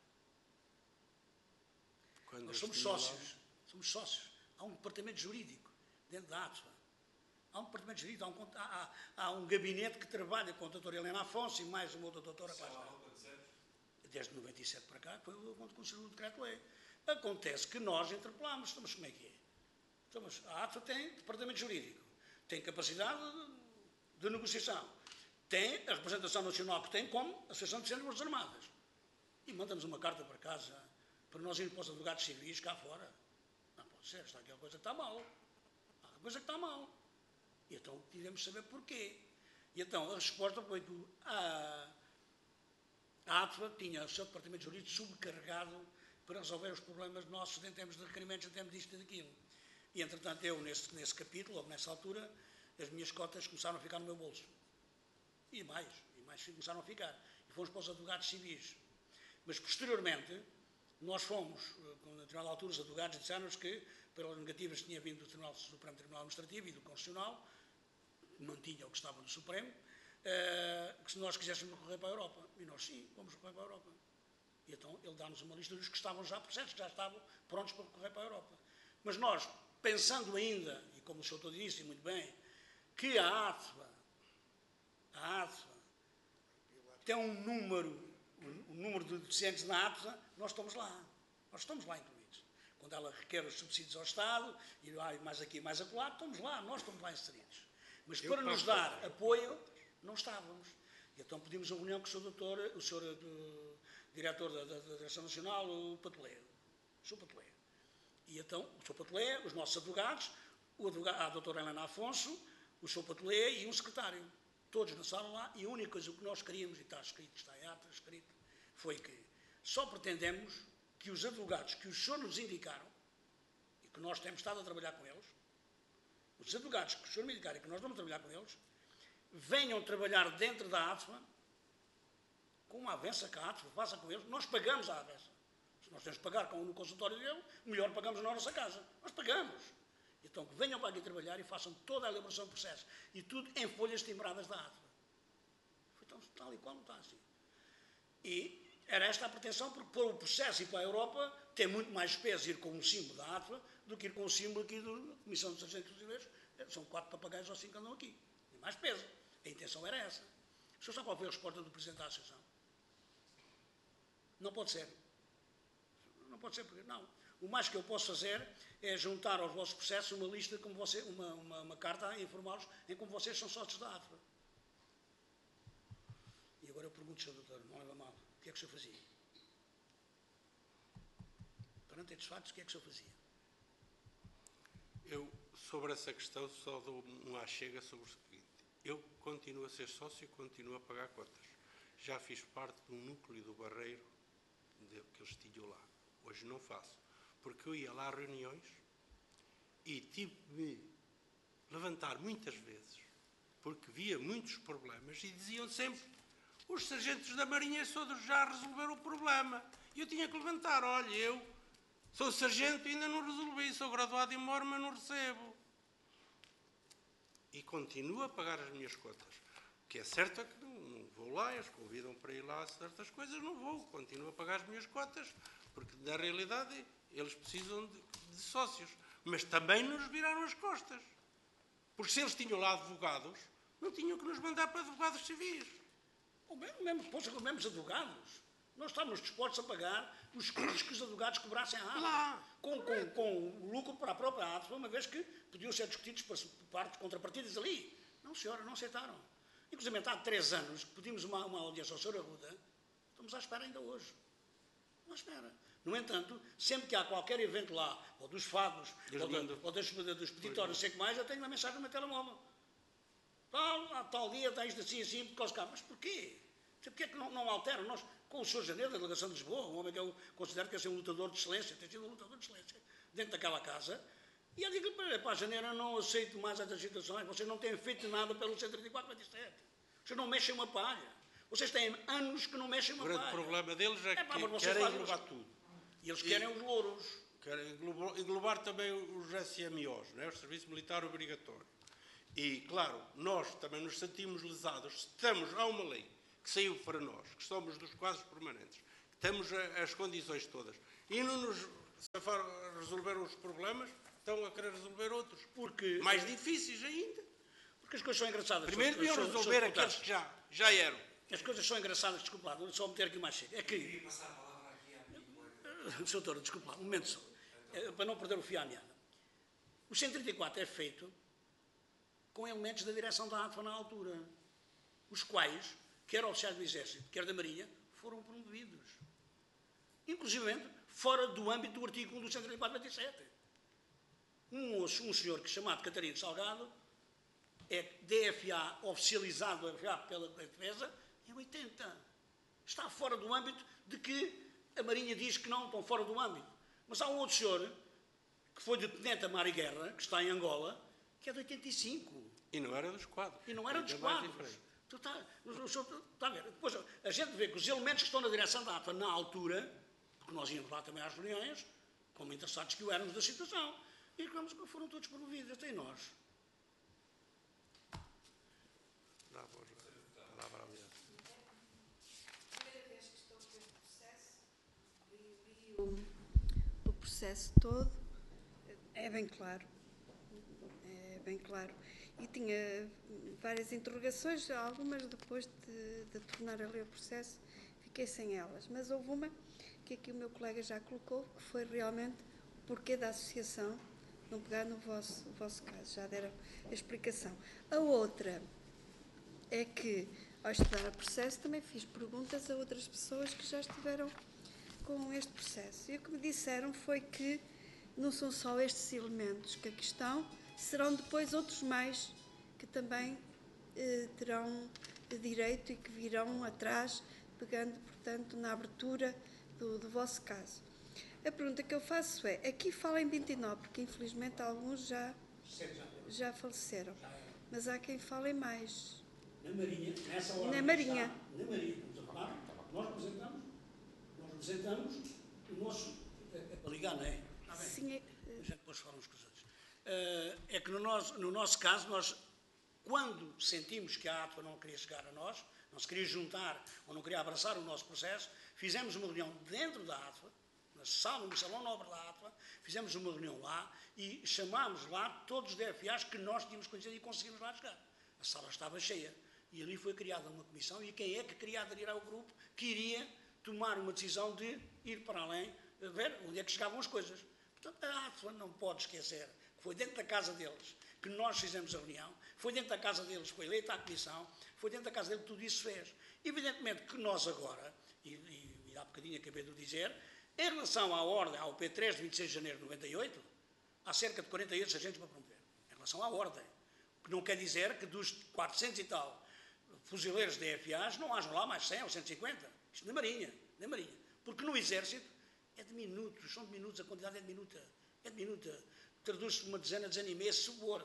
Quando Nós somos sócios, somos sócios. Há um departamento jurídico dentro da ADFA. Há um departamento jurídico, há um, há, há um gabinete que trabalha com a doutora Helena Afonso e mais uma outra doutora. Desde noventa e sete para cá, foi quando construiu o decreto-lei. Acontece que nós interpelamos, então, mas como é que é? Então, mas a ADFA tem departamento jurídico, tem capacidade de, de negociação, tem a representação nacional que tem como Associação de Centros Armadas. E manda-nos uma carta para casa para nós irmos para os advogados civis cá fora. Não pode ser, está aqui a coisa que está mal. Há uma coisa que está mal. E então tivemos de saber porquê. E então a resposta foi que a, a ADFA tinha o seu departamento jurídico subcarregado para resolver os problemas nossos em termos de requerimentos, em termos disto e daquilo. E, entretanto, eu, nesse, nesse capítulo, ou nessa altura, as minhas cotas começaram a ficar no meu bolso. E mais, e mais começaram a ficar. E fomos para os advogados civis. Mas, posteriormente, nós fomos, na determinada altura, os advogados disseram-nos que, pelas negativas que tinha vindo do Tribunal, Supremo Tribunal Administrativo e do Constitucional, mantinha o que estava no Supremo, uh, que se nós quiséssemos recorrer para a Europa. E nós, sim, vamos recorrer para a Europa. E então ele dá-nos uma lista dos que estavam já processos, que já estavam prontos para recorrer para a Europa. Mas nós, pensando ainda, e como o senhor todo disse muito bem, que a ADFA, a ADFA tem um número, um, um número de deficientes na ADFA, nós estamos lá. Nós estamos lá incluídos. Quando ela requer os subsídios ao Estado, e mais aqui, mais acolá, estamos lá, nós estamos lá inseridos. Mas para nos dar apoio, não estávamos. E então pedimos uma reunião com o senhor doutor, o senhor uh, diretor da, da, da Direção Nacional, o Patelé. O senhor Patelé. E então, o senhor Patelé, os nossos advogados, o advogado, a doutora Helena Afonso, o senhor Patelé e um secretário. Todos na sala lá, e a única coisa que nós queríamos, e está escrito, está em ata, escrito, foi que só pretendemos que os advogados que os senhores nos indicaram, e que nós temos estado a trabalhar com eles, os advogados que os senhores me indicaram e que nós vamos trabalhar com eles, venham trabalhar dentro da ATFA, com uma avença que a ATFA faça com eles. Nós pagamos a avença. Se nós temos que pagar com, no consultório dele, melhor pagamos na nossa casa. Nós pagamos. Então, que venham para aqui trabalhar e façam toda a elaboração do processo. E tudo em folhas timbradas da ATFA. Foi tão, tal e qual não está assim. E era esta a pretensão, porque para o processo e para a Europa tem muito mais peso ir com um símbolo da ATFA do que ir com o símbolo aqui da Comissão dos Agentes Brasileiros. São quatro papagaios ou cinco que andam aqui. Tem mais peso. A intenção era essa. O senhor sabe qual foi a resposta do Presidente da Associação? Não pode ser. Não pode ser, porque não. O mais que eu posso fazer é juntar aos vossos processos uma lista, como você, uma, uma, uma carta a informá-los em como vocês são sócios da ATFA. E agora eu pergunto, senhor doutor, não leva mal, o que é que o senhor fazia? Perante estes factos, o que é que o senhor fazia? Eu, sobre essa questão, só dou um achega sobre o seguinte. Eu continuo a ser sócio e continuo a pagar cotas. Já fiz parte do núcleo do Barreiro de, que eles tinham lá. Hoje não faço. Porque eu ia lá a reuniões e tive de me levantar muitas vezes, porque via muitos problemas e diziam sempre: os sargentos da Marinha todos já resolveram o problema. E eu tinha que levantar: olha, eu sou sargento e ainda não resolvi, sou graduado em moro, mas não recebo. E continuo a pagar as minhas cotas. O que é certo é que não, não vou lá, eles convidam para ir lá a certas coisas, não vou, continuo a pagar as minhas cotas, porque na realidade eles precisam de, de sócios. Mas também nos viraram as costas. Porque se eles tinham lá advogados, não tinham que nos mandar para advogados civis. Ou mesmo, mesmo, poxa, com os mesmos advogados. Nós estávamos dispostos a pagar os custos que os advogados cobrassem à ATFA, com, com, com lucro para a própria ATFA, uma vez que podiam ser discutidos por partes contrapartidas ali. Não, senhora, não aceitaram. Inclusive, há três anos que pedimos uma, uma audiência ao senhor Arruda, estamos à espera ainda hoje. Estamos à espera. No entanto, sempre que há qualquer evento lá, ou dos fados, ou, da, ou dos, dos peditórios, não sei o que mais, eu tenho uma mensagem no meu telemóvel. Tal, a tal dia tens assim, assim, porque cá. Mas porquê? Porquê é que não, não alteram? Nós, com o senhor Janeiro, da Delegação de Lisboa, um homem que eu considero que é ser um lutador de excelência, tem sido um lutador de excelência, dentro daquela casa, e eu digo, para Janeiro, eu não aceito mais estas situações, vocês não têm feito nada pelo cento e trinta e quatro, vinte e sete. Vocês não mexem uma palha. Vocês têm anos que não mexem uma palha. O grande problema deles é, é que pá, querem englobar tudo. E eles querem e, os louros. Querem englobar, englobar também os S M Os, né? O Serviço Militar Obrigatório. E, claro, nós também nos sentimos lesados. Estamos, há uma lei que saiu para nós, que somos dos quadros permanentes, que temos as condições todas, e não nos resolveram os problemas, estão a querer resolver outros, porque mais difíceis ainda. Porque as coisas são engraçadas. Primeiro deviam resolver aqueles que já, já eram. As coisas são engraçadas, desculpa lá, vou só meter aqui mais cedo. É que... Senhor Doutor, desculpa lá, um momento só, é, para não perder o fio à meada. O cento e trinta e quatro é feito com elementos da direção da ATFA na altura, os quais, quer oficiais do Exército, quer da Marinha, foram promovidos. Inclusive, fora do âmbito do artigo um do cento e trinta e quatro, vinte e sete. Um, um senhor que chamado Catarino Salgado é D F A, oficializado pela Defesa, em oitenta. Está fora do âmbito de que a Marinha diz que não, estão fora do âmbito. Mas há um outro senhor, que foi de Tenente a Mar e Guerra, que está em Angola, que é de oitenta e cinco. E não era dos quadros. E não era dos quadros. Tu está, o senhor está a ver. Depois, a gente vê que os elementos que estão na direção da ATFA, na altura, porque nós íamos lá também às reuniões, como interessados que o éramos da situação, e que foram todos promovidos, até nós. O processo todo é bem claro, é bem claro, e tinha várias interrogações, algumas depois de, de tornar a ler o processo fiquei sem elas, mas houve uma que aqui o meu colega já colocou, que foi realmente o porquê da associação não pegar no vosso, vosso caso, já deram a explicação. A outra é que, ao estudar o processo, também fiz perguntas a outras pessoas que já estiveram com este processo. E o que me disseram foi que não são só estes elementos que aqui estão, serão depois outros mais que também eh, terão direito e que virão atrás pegando, portanto, na abertura do, do vosso caso. A pergunta que eu faço é, aqui fala em vinte e nove, porque infelizmente alguns já, já faleceram, mas há quem fale em mais. Na Marinha, nessa hora. Na Marinha. Está, na Marinha, estamos a falar, nós representamos, nós representamos o nosso. É, é para ligar, não é? Está bem. Sim, é, A gente depois falamos com os outros. Uh, é que no nosso, no nosso caso, nós, quando sentimos que a ATVA não queria chegar a nós, não se queria juntar ou não queria abraçar o nosso processo, fizemos uma reunião dentro da ATVA, na sala, no Salão Nobre da ATVA, fizemos uma reunião lá e chamámos lá todos os D F As que nós tínhamos conhecido e conseguimos lá chegar. A sala estava cheia. E ali foi criada uma comissão, e quem é que queria aderir ao grupo que iria tomar uma decisão de ir para além, ver onde é que chegavam as coisas. Portanto, a ATVA não pode esquecer que foi dentro da casa deles que nós fizemos a reunião, foi dentro da casa deles que foi eleita a comissão, foi dentro da casa deles que tudo isso se fez. Evidentemente que nós agora, e, e, e há bocadinho acabei de dizer, em relação à ordem, ao P três de vinte e seis de janeiro de noventa e oito, há cerca de quarenta e oito sargentos para promover, em relação à ordem. O que não quer dizer que dos quatrocentos e tal fuzileiros de D F As não hajam lá mais cem ou cento e cinquenta. Isto na Marinha, na Marinha. Porque no Exército é de minutos, são de minutos, a quantidade é de minuta. É de minuta. Traduz-se numa dezena, dezena e meia, se for.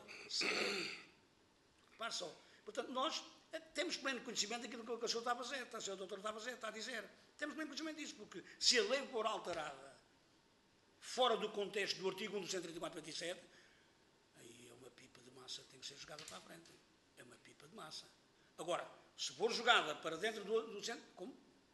Repare só. Portanto, nós temos pleno conhecimento daquilo que o senhor está a fazer, o senhor doutor está a fazer, está a dizer. Temos pleno conhecimento disso, porque se a lei for alterada fora do contexto do artigo um do cento e trinta e quatro, vinte e sete, aí é uma pipa de massa que tem que ser jogada para a frente. É uma pipa de massa. Agora, se for jogada para dentro do, do centro, como?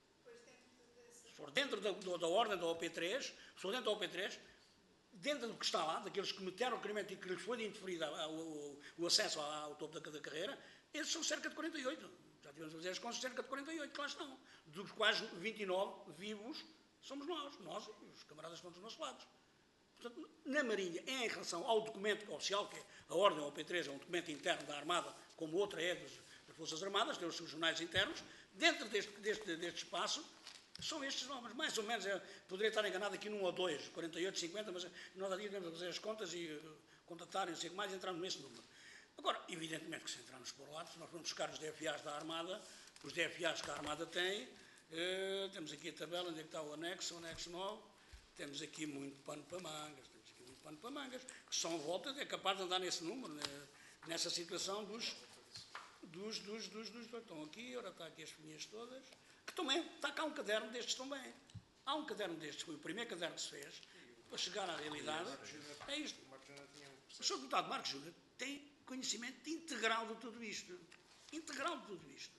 Se for dentro da, do, da ordem da O P três, se for dentro da O P três, dentro do que está lá, daqueles que cometeram o requerimento e que lhes foi interferido o, o, o acesso ao, ao topo da, da carreira, esses são cerca de quarenta e oito. Já tivemos a fazer as contas, cerca de quarenta e oito, que lá estão. Dos quais vinte e nove vivos somos nós, nós e os camaradas que estão dos nossos lados. Portanto, na Marinha, em relação ao documento oficial, que é a ordem O P três, é um documento interno da Armada, como outra é dos Forças Armadas, tem os seus jornais internos, dentro deste, deste, deste espaço, são estes nomes, mais ou menos, eu poderia estar enganado aqui num ou dois, quarenta e oito, cinquenta, mas nós ali devemos fazer as contas e uh, contactar, não sei o que mais, e entrarmos nesse número. Agora, evidentemente que se entrarmos por lá, se nós vamos buscar os D F As da Armada, os D F As que a Armada tem, uh, temos aqui a tabela, onde é que está o anexo, o anexo nove, temos aqui muito pano para mangas, temos aqui muito pano para mangas, que são voltas, é capaz de andar nesse número, né, nessa situação dos... Dos, dos, dos, dos, estão aqui, ora está aqui as folhinhas todas, que também, está cá um caderno destes também. Há um caderno destes, foi o primeiro caderno que se fez, para chegar à realidade. É isto. O senhor Deputado Marcos Júnior tem conhecimento integral de tudo isto. Integral de tudo isto.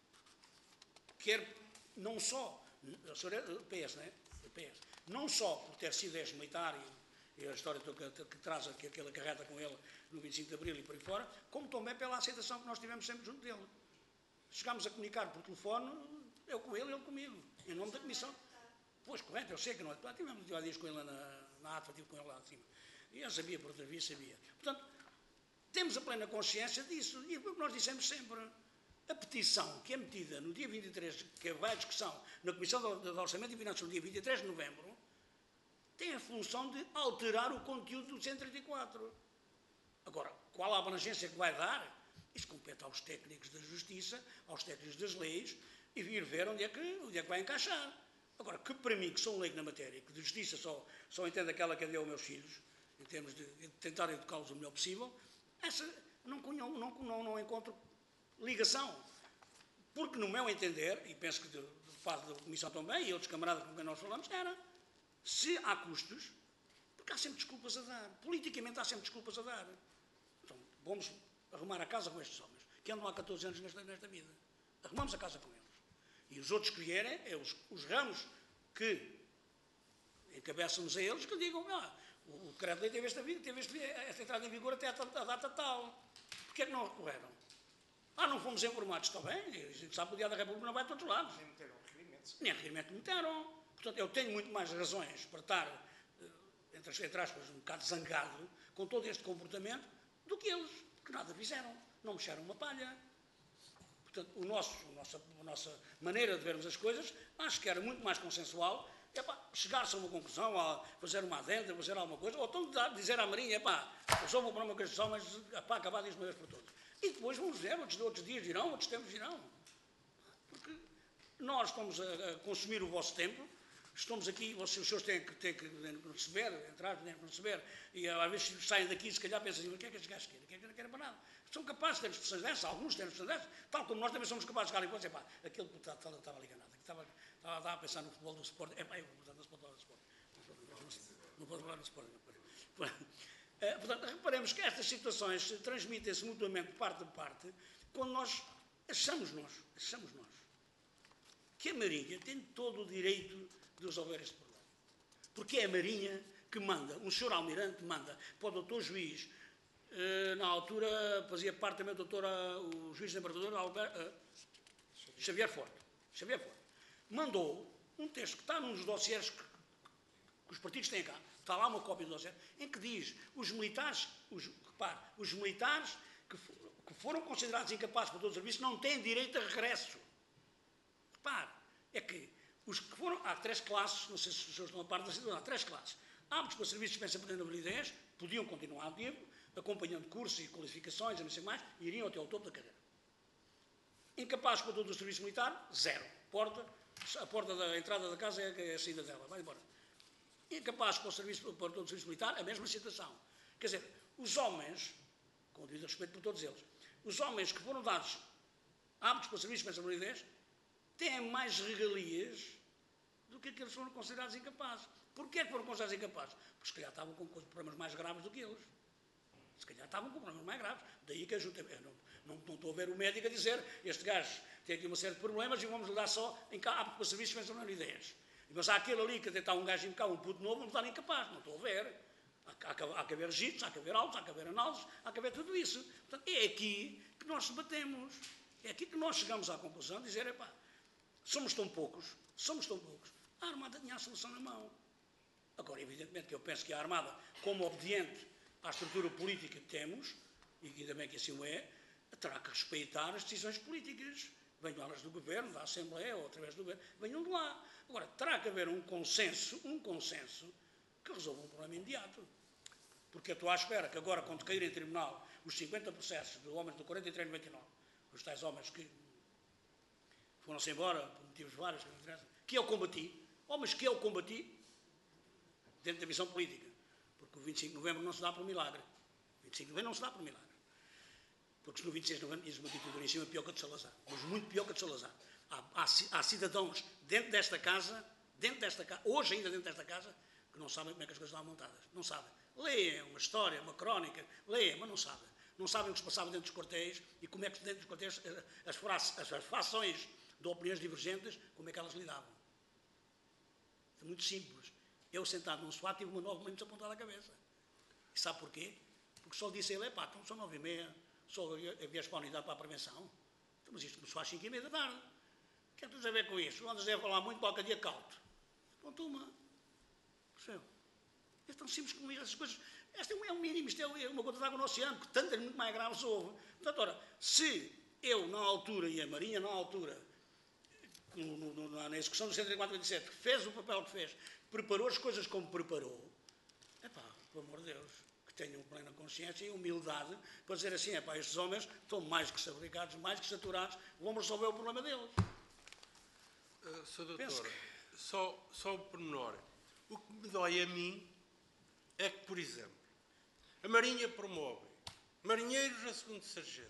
Quer, não só, o senhor é P S, não é? P S. Não só por ter sido ex-militar e, e a história que, que traz, que aquele acarreta com ele no vinte e cinco de Abril e por aí fora, como também pela aceitação que nós tivemos sempre junto dele. Chegámos a comunicar por telefone, eu com ele, ele comigo, em nome da Comissão. Pois, correto, eu sei que nós tivemos dias com ele na, na ATVA, tive com ele lá acima. E eu sabia, por outra via, sabia. Portanto, temos a plena consciência disso. E o que nós dissemos sempre, a petição que é metida no dia vinte e três, que vai à discussão na Comissão de Orçamento e Finanças no dia vinte e três de novembro, tem a função de alterar o conteúdo do cento e trinta e quatro. Agora, qual a abrangência que vai dar? Isso compete aos técnicos da Justiça, aos técnicos das leis, e vir ver onde é que, onde é que vai encaixar. Agora, que para mim, que sou um leigo na matéria, que de Justiça só, só entendo aquela que deu aos meus filhos, em termos de, de tentar educá-los o melhor possível, essa não, não, não, não, não encontro ligação. Porque, no meu entender, e penso que de, de parte da Comissão também, e outros camaradas com quem nós falamos, era, se há custos, porque há sempre desculpas a dar. Politicamente há sempre desculpas a dar. Então, vamos arrumar a casa com estes homens, que andam há catorze anos nesta, nesta vida. Arrumamos a casa com eles. E os outros que vierem, é os, os ramos que encabeçam-nos a eles, que digam, ah, o decreto de lei teve esta, teve esta, esta entrada em vigor até a, a data tal. Porquê é que não recorreram? Ah, não fomos informados, está bem, a gente sabe que o Diário da República não vai para todos os lados. Nem meteram requerimentos. Nem requerimento meteram. Portanto, eu tenho muito mais razões para estar, entre, entre aspas, um bocado zangado com todo este comportamento do que eles, que nada fizeram, não mexeram uma palha. Portanto, o nosso, a, nossa, a nossa maneira de vermos as coisas, acho que era muito mais consensual, é pá, chegar-se a uma conclusão, a fazer uma adenda, fazer alguma coisa, ou então dizer à Marinha, é pá, eu só vou para uma questão, mas é pá, acabar disto uma vez por todas. E depois vamos ver, outros, outros dias virão, outros tempos virão. Porque nós estamos a, a consumir o vosso tempo, estamos aqui, vocês, os senhores têm que, têm que receber, entrar, têm que receber, e às vezes saem daqui, se calhar pensam assim, o que é que estes gajos querem? O que é que não querem para nada? São capazes de ter expressões dessas, alguns têm expressões dessas, tal como nós também somos capazes de chegar ali e dizer, pá, aquele que estava, estava ali enganado, estava, estava, estava a pensar no futebol do Sport, é pá, eu não se pode falar do Sport, não pode falar do Sport. Portanto, reparemos que estas situações transmitem-se mutuamente de parte a parte, quando nós achamos nós, achamos nós, que a Marinha tem todo o direito de resolver este problema. Porque é a Marinha que manda, um senhor almirante manda para o doutor juiz, eh, na altura fazia parte também o doutor, o juiz desembargador Alberto, eh, Xavier Forte, Xavier Forte, mandou um texto que está nos dossiers que, que os partidos têm cá, está lá uma cópia do dossiê, em que diz, os militares, os, repare, os militares que, que foram considerados incapazes para todo o serviço não têm direito a regresso. Repare, é que os que foram, há três classes, não sei se os senhores estão a par da situação, há três classes. Aptos para serviço de dispensa permanente de validez, podiam continuar ativo, acompanhando cursos e qualificações, e não sei mais, e iriam até ao topo da carreira. Incapazes para todo o serviço militar, zero. Porta, a porta da entrada da casa é a saída dela, vai embora. Incapazes para, o serviço, para todo o serviço militar, a mesma situação. Quer dizer, os homens, com o devido respeito por todos eles, os homens que foram dados aptos para serviço de dispensa de validez, têm mais regalias do que aqueles que foram considerados incapazes. Porquê que foram considerados incapazes? Porque se calhar estavam com problemas mais graves do que eles. Se calhar estavam com problemas mais graves. Daí que ajuda. Não, não, não estou a ver o médico a dizer este gajo tem aqui uma série de problemas e vamos lhe dar só em apto para serviços de dispensa de validez. Mas há aquele ali que está um gajo em cá, um puto novo, não está incapaz. Não estou a ver. Há, há, há que haver registros, há que haver autos, há que haver análises, há que haver tudo isso. Portanto, é aqui que nós debatemos. É aqui que nós chegamos à conclusão de dizer, epá, somos tão poucos, somos tão poucos, a Armada tinha a solução na mão. Agora, evidentemente que eu penso que a Armada, como obediente à estrutura política que temos, e ainda bem que assim o é, terá que respeitar as decisões políticas. Venham elas do Governo, da Assembleia, ou através do Governo, venham de lá. Agora, terá que haver um consenso, um consenso, que resolva um problema imediato. Porque eu estou à espera que agora, quando cair em tribunal os cinquenta processos de homens do quarenta e três noventa e nove, os tais homens que foram-se embora, por motivos vários, que não interessam, que eu combati, homens que eu combati, dentro da visão política. Porque o vinte e cinco de novembro não se dá por milagre. O vinte e cinco de novembro não se dá por milagre. Porque no vinte e seis de novembro tinha uma atitude em cima pior que a de Salazar. Mas muito pior que a de Salazar. Há, há, há cidadãos dentro desta casa, dentro desta casa, hoje ainda dentro desta casa, que não sabem como é que as coisas estavam montadas. Não sabem. Leem uma história, uma crónica, leem, mas não sabem. Não sabem o que se passava dentro dos quartéis e como é que dentro dos quartéis as, as, as fações de opiniões divergentes, como é que elas lidavam. É muito simples. Eu, sentado num sofá, tive uma nove minutos apontada à cabeça. E sabe porquê? Porque só disse ele, pá, então são nove e meia, só vieste para a unidade para a prevenção. Então, mas isto começou às cinco e meia da tarde. O que é que tens a ver com isto? Andas a falar muito, qualquer dia cauto. Ponto uma. Percebeu? É tão simples como isso, essas coisas. Este é um mínimo, isto é uma gota de água no oceano, que tantas muito mais graves houve. Portanto, ora, se eu, na altura, e a Marinha, na altura, no, no, na, na execução do cento e quatro vinte e sete, que fez o papel que fez, preparou as coisas como preparou, é pá, pelo amor de Deus, que tenham plena consciência e humildade para dizer assim, é pá, estes homens estão mais que fabricados, mais que saturados, vamos resolver o problema deles. Uh, Sr. Doutor, só, só o pormenor. O que me dói a mim é que, por exemplo, a Marinha promove marinheiros a segundo sargentos.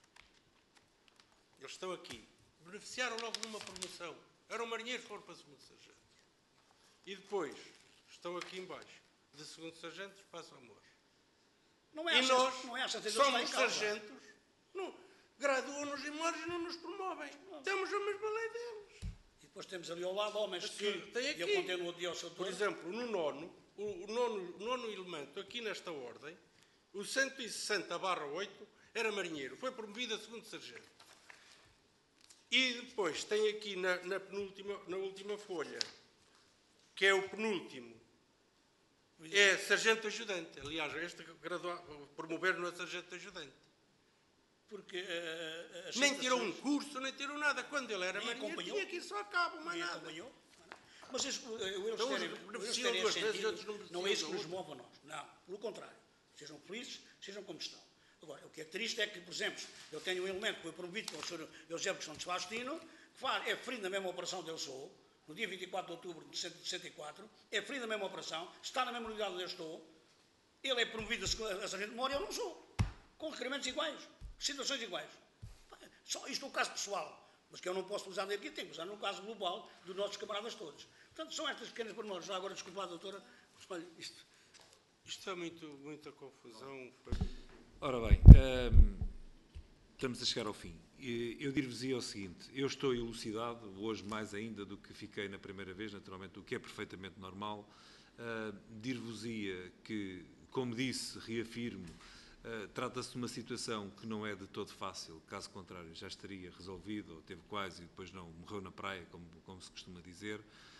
Eles estão aqui. Beneficiaram logo de uma promoção. Eram marinheiros que foram para segundo sargentos. E depois estão aqui embaixo. De segundo sargentos passam a amor. Não é e nós não é somos sargentos, graduam-nos e mores e não nos promovem. Não. Temos a mesma lei deles. E depois temos ali ao lado homens que, tem aqui, eu contei no dia ao seu por exemplo, no nono, o, o nono, nono elemento, aqui nesta ordem, o cento e sessenta barra oito era marinheiro, foi promovido a segundo sargento. E depois tem aqui na, na, penúltima, na última folha, que é o penúltimo, é sargento ajudante. Aliás, este promover-no a sargento ajudante. Porque uh, nem tirou um curso, nem tirou nada. Quando ele era marinheiro, tinha aqui só a cabo, mais nada. Acompanhou. Mas isso, eles então, terem, beneficiam eles duas terem vezes, outros não não é isso que nos move a nós. Não, pelo contrário. Sejam felizes, sejam como estão. Agora, o que é triste é que, por exemplo, eu tenho um elemento que foi promovido pelo senhor Eusébio Santos Faustino, faz, é ferido na mesma operação onde eu sou, no dia vinte e quatro de outubro de sessenta e quatro, é ferido na mesma operação, está na mesma unidade onde eu estou, ele é promovido a sargento-mor e eu não sou, com requerimentos iguais, situações iguais. Só isto é um caso pessoal, mas que eu não posso usar aqui, tenho que usar no caso global dos nossos camaradas todos. Portanto, são estas pequenas pormenores. Já agora, desculpa, doutora, olha, isto... Isto é muito, muita confusão. Ora bem, hum, estamos a chegar ao fim. Eu dir-vos-ia o seguinte, eu estou elucidado, hoje mais ainda do que fiquei na primeira vez, naturalmente, o que é perfeitamente normal. Uh, dir-vos-ia que, como disse, reafirmo, uh, trata-se de uma situação que não é de todo fácil, caso contrário já estaria resolvido, ou teve quase e depois não, morreu na praia, como, como se costuma dizer.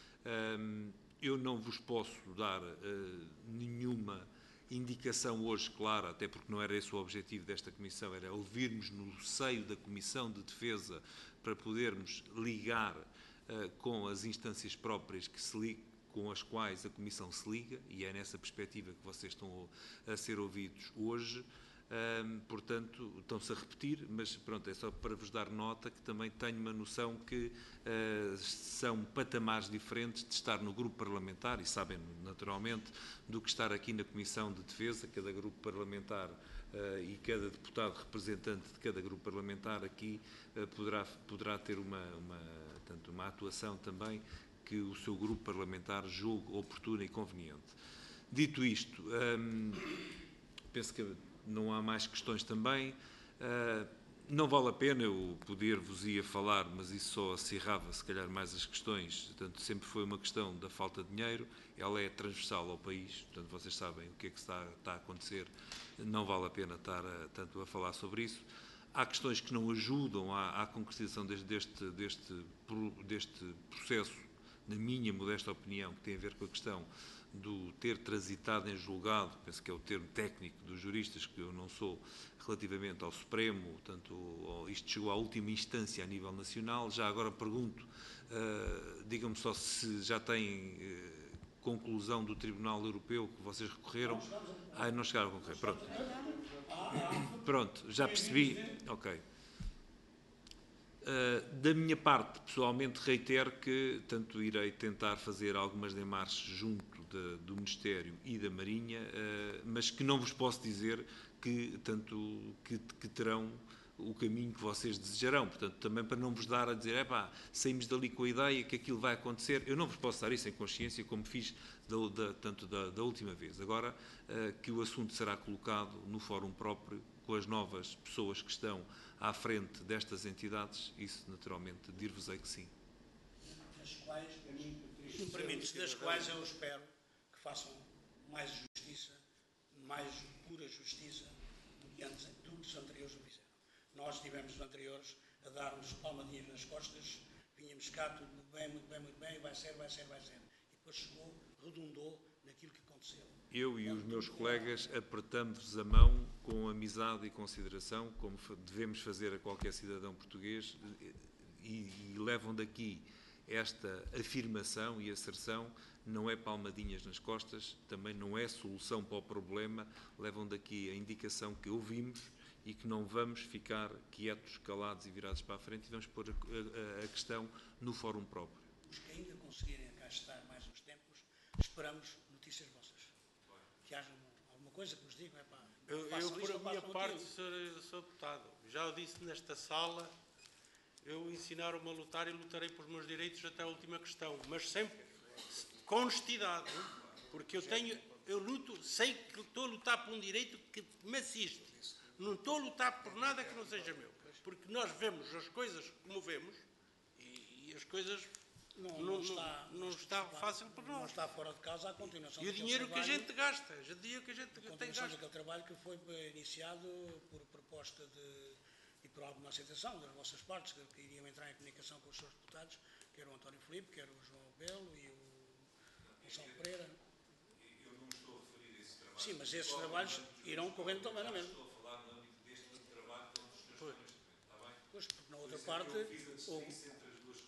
Um, eu não vos posso dar uh, nenhuma indicação hoje clara, até porque não era esse o objetivo desta Comissão, era ouvirmos no seio da Comissão de Defesa para podermos ligar uh, com as instâncias próprias que se li, com as quais a Comissão se liga, e é nessa perspectiva que vocês estão a ser ouvidos hoje. Um, portanto, estão-se a repetir, mas pronto, é só para vos dar nota que também tenho uma noção que uh, são patamares diferentes de estar no grupo parlamentar, e sabem naturalmente, do que estar aqui na Comissão de Defesa. Cada grupo parlamentar uh, e cada deputado representante de cada grupo parlamentar aqui uh, poderá, poderá ter uma, uma, tanto uma atuação também que o seu grupo parlamentar julgue oportuna e conveniente. Dito isto, um, penso que não há mais questões também. Uh, não vale a pena eu poder-vos-ia falar, mas isso só acirrava, se calhar, mais as questões. Portanto, sempre foi uma questão da falta de dinheiro, ela é transversal ao país, portanto, vocês sabem o que é que está, está a acontecer, não vale a pena estar a, tanto a falar sobre isso. Há questões que não ajudam à, à concretização deste, deste, deste, deste processo, na minha modesta opinião, que tem a ver com a questão do ter transitado em julgado, penso que é o termo técnico dos juristas, que eu não sou, relativamente ao Supremo, portanto, isto chegou à última instância a nível nacional. Já agora pergunto, uh, digam-me só se já têm uh, conclusão do Tribunal Europeu que vocês recorreram. Ah, não chegaram a concorrer, pronto. Pronto, já percebi, ok. Uh, da minha parte, pessoalmente, reitero que tanto irei tentar fazer algumas demarches junto de, do Ministério e da Marinha, uh, mas que não vos posso dizer que, tanto, que, que terão o caminho que vocês desejarão. Portanto, também para não vos dar a dizer, epá, saímos dali com a ideia que aquilo vai acontecer, eu não vos posso dar isso em consciência, como fiz da, da, tanto da, da última vez. Agora, uh, que o assunto será colocado no fórum próprio, com as novas pessoas que estão à frente destas entidades, isso naturalmente dir-vos-ei que sim. Das quais, se me permite, das quais eu espero que façam mais justiça, mais pura justiça do que antes, do que os anteriores o fizeram. Nós tivemos os anteriores a dar-nos palmadinhas nas costas, vínhamos cá, tudo muito bem, muito bem, muito bem, vai ser, vai ser, vai ser. E depois chegou, redundou naquilo que aconteceu. Eu e os meus colegas apertamos-vos a mão com amizade e consideração, como devemos fazer a qualquer cidadão português, e, e levam daqui esta afirmação e asserção, não é palmadinhas nas costas, também não é solução para o problema, levam daqui a indicação que ouvimos e que não vamos ficar quietos, calados e virados para a frente, e vamos pôr a, a, a questão no fórum próprio. Os que ainda conseguirem cá estar mais uns tempos, esperamos notícias vossas. Que haja alguma coisa que nos digam, é pá, eu, eu por a minha parte, sou, sou deputado, já o disse nesta sala, eu ensinaram-me a lutar e lutarei pelos meus direitos até a última questão, mas sempre com honestidade, porque eu tenho, eu luto, sei que estou a lutar por um direito que me assiste, não estou a lutar por nada que não seja meu, porque nós vemos as coisas como vemos e, e as coisas Não, não, não, está, não está fácil para nós. Não está fora de casa a continuação. E o dinheiro que a gente gasta, o dinheiro que a gente tem gasto. Daquele trabalho que foi iniciado por proposta de, e por alguma aceitação das vossas partes, que, que iriam entrar em comunicação com os seus deputados, que era o António Filipe, que era o João Belo e o Gonçalo Pereira. Eu não estou a referir a esse trabalho. Sim, mas esses trabalhos irão correndo também, não é mesmo? Estou a falar no âmbito deste trabalho que é um dos meus sonhos, está bem? Pois, porque na outra parte houve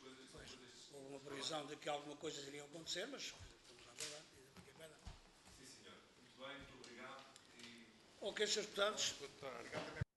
uma previsão de que alguma coisa iria acontecer, mas estamos a aguardar. Sim, senhor. Muito bem, muito obrigado. E... Ok, senhores deputados.